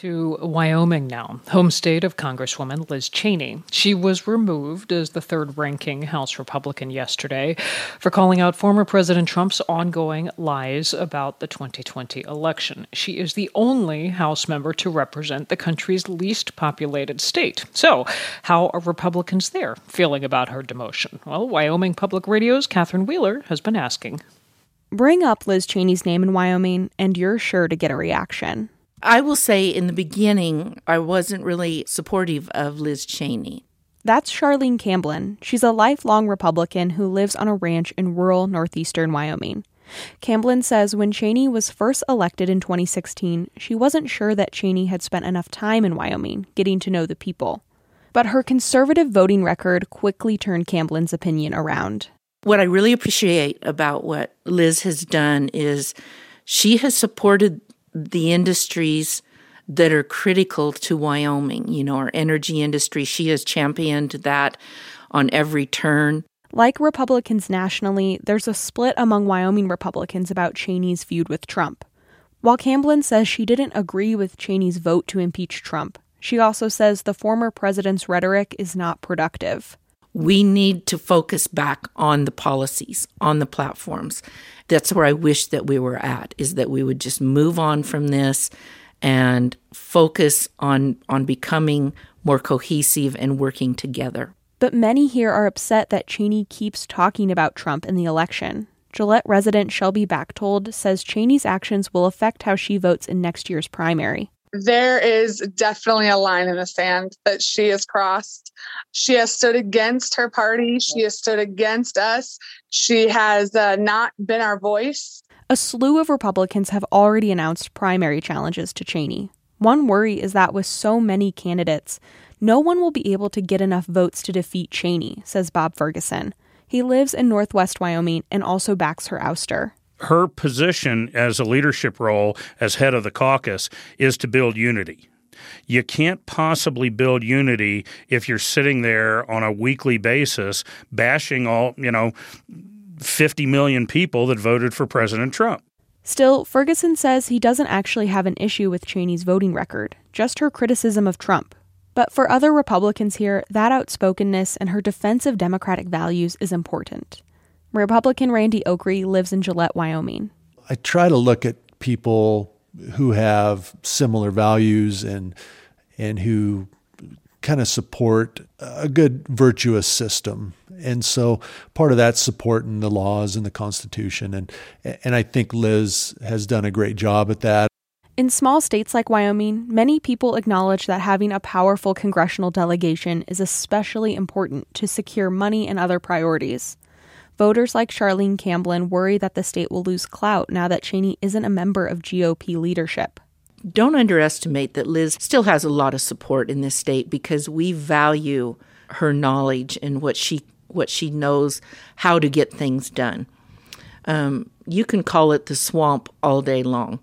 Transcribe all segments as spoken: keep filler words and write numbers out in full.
To Wyoming now, home state of Congresswoman Liz Cheney. She was removed as the third-ranking House Republican yesterday for calling out former President Trump's ongoing lies about the twenty twenty election. She is the only House member to represent the country's least populated state. So, how are Republicans there feeling about her demotion? Well, Wyoming Public Radio's Catherine Wheeler has been asking. Bring up Liz Cheney's name in Wyoming, and you're sure to get a reaction. I will say in the beginning, I wasn't really supportive of Liz Cheney. That's Charlene Camblin. She's a lifelong Republican who lives on a ranch in rural northeastern Wyoming. Camblin says when Cheney was first elected in twenty sixteen, she wasn't sure that Cheney had spent enough time in Wyoming getting to know the people. But her conservative voting record quickly turned Camblin's opinion around. What I really appreciate about what Liz has done is she has supported the industries that are critical to Wyoming. You know, our energy industry, she has championed that on every turn. Like Republicans nationally, there's a split among Wyoming Republicans about Cheney's feud with Trump. While Camblin says she didn't agree with Cheney's vote to impeach Trump, she also says the former president's rhetoric is not productive. We need to focus back on the policies, on the platforms. That's where I wish that we were at, is that we would just move on from this and focus on, on becoming more cohesive and working together. But many here are upset that Cheney keeps talking about Trump in the election. Gillette resident Shelby Bachtold says Cheney's actions will affect how she votes in next year's primary. There is definitely a line in the sand that she has crossed. She has stood against her party. She has stood against us. She has uh, not been our voice. A slew of Republicans have already announced primary challenges to Cheney. One worry is that with so many candidates, no one will be able to get enough votes to defeat Cheney, says Bob Ferguson. He lives in northwest Wyoming and also backs her ouster. Her position as a leadership role as head of the caucus is to build unity. You can't possibly build unity if you're sitting there on a weekly basis bashing all, you know, fifty million people that voted for President Trump. Still, Ferguson says he doesn't actually have an issue with Cheney's voting record, just her criticism of Trump. But for other Republicans here, that outspokenness and her defense of Democratic values is important. Republican Randy Oakry lives in Gillette, Wyoming. I try to look at people who have similar values and and who kind of support a good virtuous system. And so part of that's supporting the laws and the Constitution. And and I think Liz has done a great job at that. In small states like Wyoming, many people acknowledge that having a powerful congressional delegation is especially important to secure money and other priorities. Voters like Charlene Camblin worry that the state will lose clout now that Cheney isn't a member of G O P leadership. Don't underestimate that Liz still has a lot of support in this state because we value her knowledge and what she what she knows how to get things done. Um, you can call it the swamp all day long,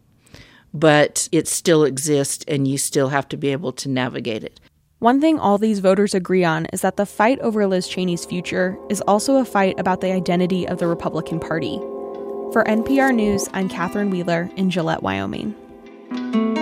but it still exists and you still have to be able to navigate it. One thing all these voters agree on is that the fight over Liz Cheney's future is also a fight about the identity of the Republican Party. For N P R News, I'm Catherine Wheeler in Gillette, Wyoming.